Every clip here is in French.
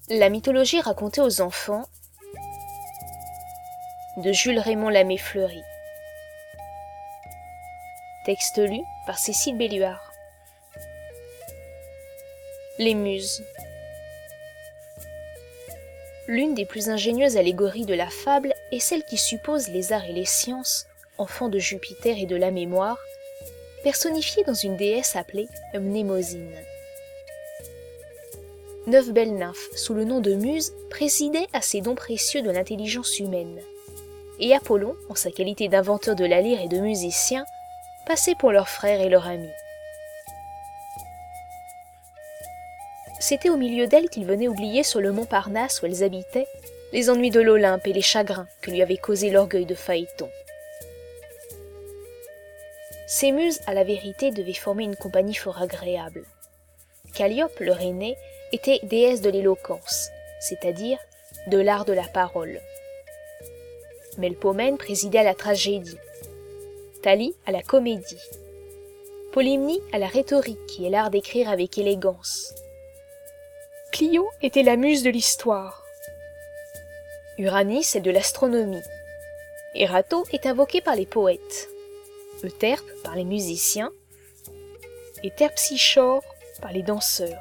La mythologie racontée aux enfants de Jules Raymond Lamé-Fleury. Texte lu par Cécile Belluard. Les Muses. L'une des plus ingénieuses allégories de la fable est celle qui suppose les arts et les sciences, enfants de Jupiter et de la mémoire, personnifiés dans une déesse appelée Mnémosyne. 9 belles nymphes, sous le nom de Muses, présidaient à ces dons précieux de l'intelligence humaine. Et Apollon, en sa qualité d'inventeur de la lyre et de musicien, passait pour leur frère et leur ami. C'était au milieu d'elles qu'il venait oublier sur le mont Parnasse où elles habitaient les ennuis de l'Olympe et les chagrins que lui avait causés l'orgueil de Phaéton. Ces muses, à la vérité, devaient former une compagnie fort agréable. Calliope, leur aînée, était déesse de l'éloquence, c'est-à-dire de l'art de la parole. Melpomène présidait à la tragédie, Thalie à la comédie, Polymnie à la rhétorique, qui est l'art d'écrire avec élégance. Clio était la muse de l'histoire, Uranie celle de l'astronomie, Erato est invoqué par les poètes, Euterpe par les musiciens, et Terpsichore par les danseurs.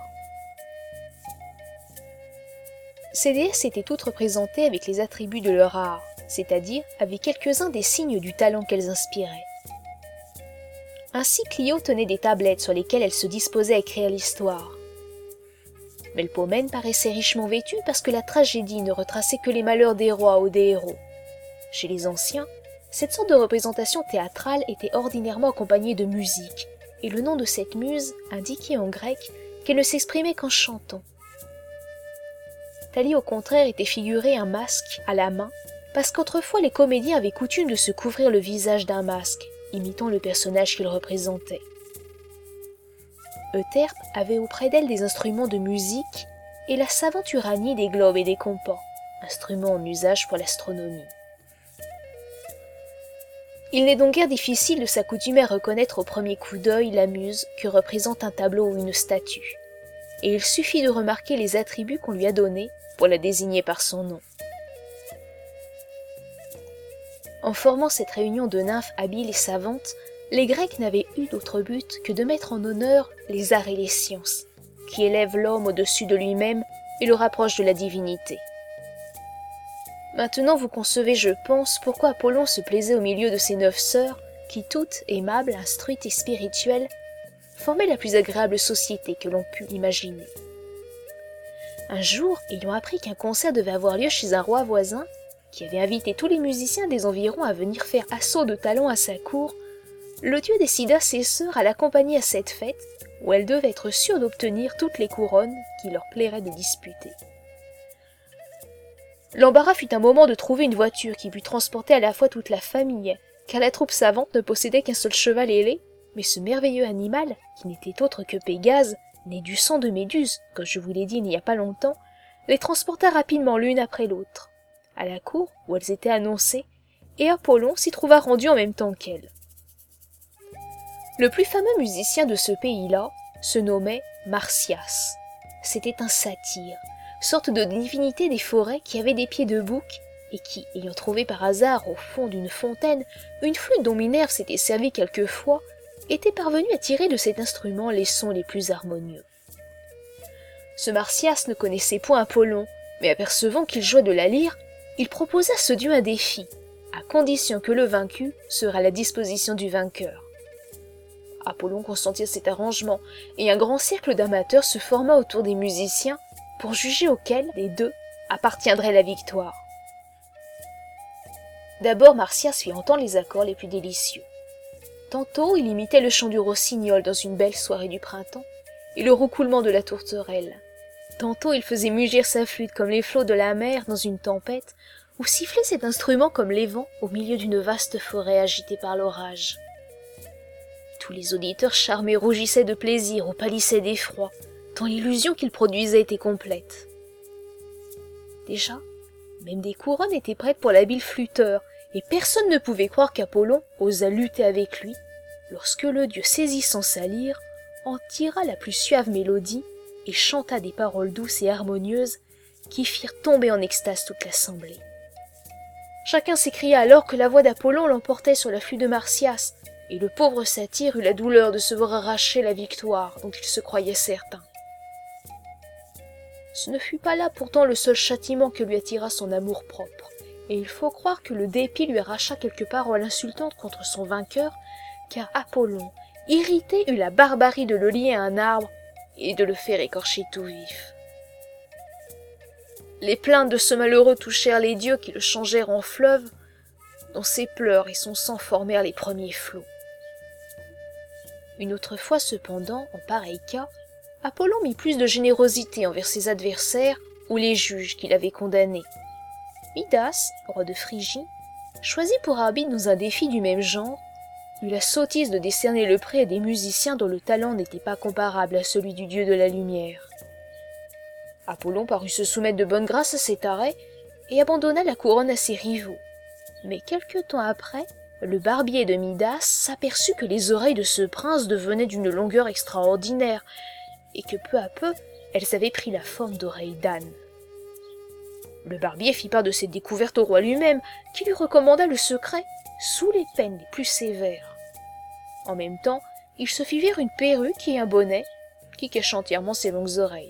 Ces déesses étaient toutes représentées avec les attributs de leur art, c'est-à-dire avec quelques-uns des signes du talent qu'elles inspiraient. Ainsi Clio tenait des tablettes sur lesquelles elle se disposait à écrire l'histoire. Melpomène paraissait richement vêtue parce que la tragédie ne retraçait que les malheurs des rois ou des héros. Chez les anciens, cette sorte de représentation théâtrale était ordinairement accompagnée de musique, et le nom de cette muse indiquait en grec qu'elle ne s'exprimait qu'en chantant. Thalie, au contraire, était figurée un masque à la main, parce qu'autrefois les comédiens avaient coutume de se couvrir le visage d'un masque, imitant le personnage qu'ils représentaient. Euterpe avait auprès d'elle des instruments de musique et la savante Uranie des globes et des compas, instruments en usage pour l'astronomie. Il n'est donc guère difficile de s'accoutumer à reconnaître au premier coup d'œil la muse que représente un tableau ou une statue, et il suffit de remarquer les attributs qu'on lui a donnés pour la désigner par son nom. En formant cette réunion de nymphes habiles et savantes, les Grecs n'avaient eu d'autre but que de mettre en honneur les arts et les sciences, qui élèvent l'homme au-dessus de lui-même et le rapprochent de la divinité. Maintenant vous concevez, je pense, pourquoi Apollon se plaisait au milieu de ces 9 sœurs, qui toutes, aimables, instruites et spirituelles, formaient la plus agréable société que l'on pût imaginer. Un jour, ayant appris qu'un concert devait avoir lieu chez un roi voisin, qui avait invité tous les musiciens des environs à venir faire assaut de talent à sa cour, le dieu décida ses sœurs à l'accompagner à cette fête, où elles devaient être sûres d'obtenir toutes les couronnes qu'il leur plairait de disputer. L'embarras fut un moment de trouver une voiture qui pût transporter à la fois toute la famille, car la troupe savante ne possédait qu'un seul cheval ailé, mais ce merveilleux animal, qui n'était autre que Pégase, né du sang de Méduse, comme je vous l'ai dit il n'y a pas longtemps, les transporta rapidement l'une après l'autre, à la cour où elles étaient annoncées, et Apollon s'y trouva rendu en même temps qu'elles. Le plus fameux musicien de ce pays-là se nommait Marsyas. C'était un satyre, sorte de divinité des forêts qui avait des pieds de bouc et qui, ayant trouvé par hasard au fond d'une fontaine une flûte dont Minerve s'était servie quelquefois, était parvenu à tirer de cet instrument les sons les plus harmonieux. Ce Marsyas ne connaissait point Apollon, mais apercevant qu'il jouait de la lyre, il proposa à ce dieu un défi, à condition que le vaincu sera à la disposition du vainqueur. Apollon consentit à cet arrangement, et un grand cercle d'amateurs se forma autour des musiciens pour juger auquel des deux appartiendrait la victoire. D'abord Marsyas fit entendre les accords les plus délicieux. Tantôt il imitait le chant du rossignol dans une belle soirée du printemps, et le roucoulement de la tourterelle. Tantôt il faisait mugir sa flûte comme les flots de la mer dans une tempête, ou sifflait cet instrument comme les vents au milieu d'une vaste forêt agitée par l'orage. Tous les auditeurs charmés rougissaient de plaisir ou pâlissaient d'effroi, tant l'illusion qu'il produisait était complète. Déjà, même des couronnes étaient prêtes pour l'habile flûteur, et personne ne pouvait croire qu'Apollon osât lutter avec lui, lorsque le dieu, saisissant sa lyre, en tira la plus suave mélodie et chanta des paroles douces et harmonieuses qui firent tomber en extase toute l'assemblée. Chacun s'écria alors que la voix d'Apollon l'emportait sur la flûte de Marsyas, et le pauvre satyre eut la douleur de se voir arracher la victoire dont il se croyait certain. Ce ne fut pas là pourtant le seul châtiment que lui attira son amour-propre, et il faut croire que le dépit lui arracha quelques paroles insultantes contre son vainqueur, car Apollon, irrité, eut la barbarie de le lier à un arbre et de le faire écorcher tout vif. Les plaintes de ce malheureux touchèrent les dieux qui le changèrent en fleuve, dont ses pleurs et son sang formèrent les premiers flots. Une autre fois cependant, en pareil cas, Apollon mit plus de générosité envers ses adversaires ou les juges qu'il avait condamnés. Midas, roi de Phrygie, choisi pour arbitre dans un défi du même genre, eut la sottise de décerner le prix à des musiciens dont le talent n'était pas comparable à celui du dieu de la lumière. Apollon parut se soumettre de bonne grâce à cet arrêt et abandonna la couronne à ses rivaux. Mais quelque temps après, le barbier de Midas s'aperçut que les oreilles de ce prince devenaient d'une longueur extraordinaire et que peu à peu, elles avaient pris la forme d'oreilles d'âne. Le barbier fit part de cette découverte au roi lui-même, qui lui recommanda le secret sous les peines les plus sévères. En même temps, il se fit faire une perruque et un bonnet qui cachent entièrement ses longues oreilles.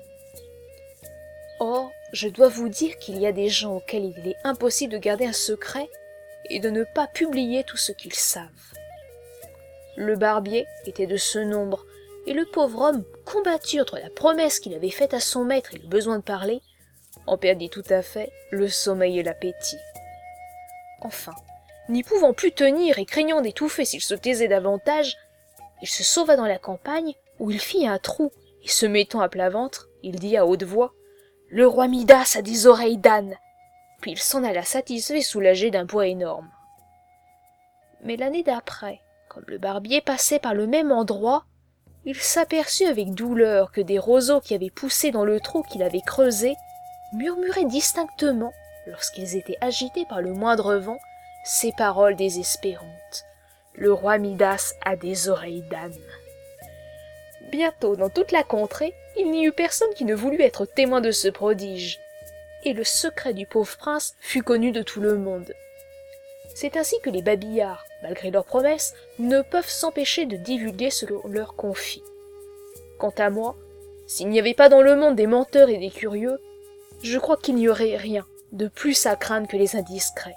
Or, je dois vous dire qu'il y a des gens auxquels il est impossible de garder un secret et de ne pas publier tout ce qu'ils savent. Le barbier était de ce nombre, et le pauvre homme, combattu entre la promesse qu'il avait faite à son maître et le besoin de parler, en perdit tout à fait le sommeil et l'appétit. Enfin, n'y pouvant plus tenir et craignant d'étouffer s'il se taisait davantage, il se sauva dans la campagne où il fit un trou, et se mettant à plat ventre, il dit à haute voix: « Le roi Midas a des oreilles d'âne !» Puis il s'en alla satisfait et soulagé d'un poids énorme. Mais l'année d'après, comme le barbier passait par le même endroit, il s'aperçut avec douleur que des roseaux qui avaient poussé dans le trou qu'il avait creusé murmuraient distinctement, lorsqu'ils étaient agités par le moindre vent, ces paroles désespérantes. « Le roi Midas a des oreilles d'âne !» Bientôt, dans toute la contrée, il n'y eut personne qui ne voulût être témoin de ce prodige, et le secret du pauvre prince fut connu de tout le monde. C'est ainsi que les babillards, malgré leurs promesses, ne peuvent s'empêcher de divulguer ce qu'on leur confie. Quant à moi, s'il n'y avait pas dans le monde des menteurs et des curieux, je crois qu'il n'y aurait rien de plus à craindre que les indiscrets.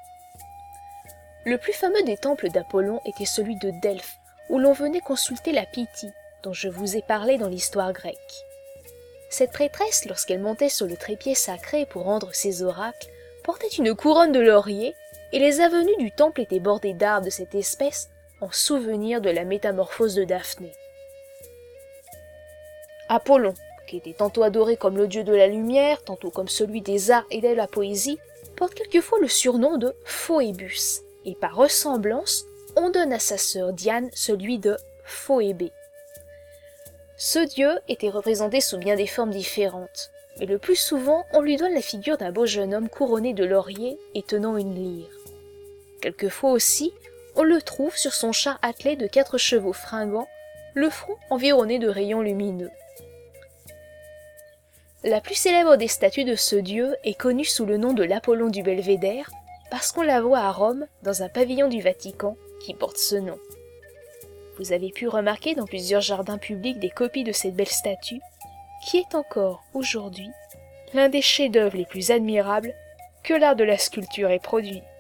Le plus fameux des temples d'Apollon était celui de Delphes, où l'on venait consulter la Pythie, dont je vous ai parlé dans l'histoire grecque. Cette prêtresse, lorsqu'elle montait sur le trépied sacré pour rendre ses oracles, portait une couronne de laurier, et les avenues du temple étaient bordées d'arbres de cette espèce, en souvenir de la métamorphose de Daphné. Apollon, qui était tantôt adoré comme le dieu de la lumière, tantôt comme celui des arts et de la poésie, porte quelquefois le surnom de Phoebus, et par ressemblance, on donne à sa sœur Diane celui de Phoébé. Ce dieu était représenté sous bien des formes différentes, mais le plus souvent on lui donne la figure d'un beau jeune homme couronné de lauriers et tenant une lyre. Quelquefois aussi, on le trouve sur son char attelé de 4 chevaux fringants, le front environné de rayons lumineux. La plus célèbre des statues de ce dieu est connue sous le nom de l'Apollon du Belvédère, parce qu'on la voit à Rome, dans un pavillon du Vatican, qui porte ce nom. Vous avez pu remarquer dans plusieurs jardins publics des copies de cette belle statue, qui est encore, aujourd'hui, l'un des chefs-d'œuvre les plus admirables que l'art de la sculpture ait produit.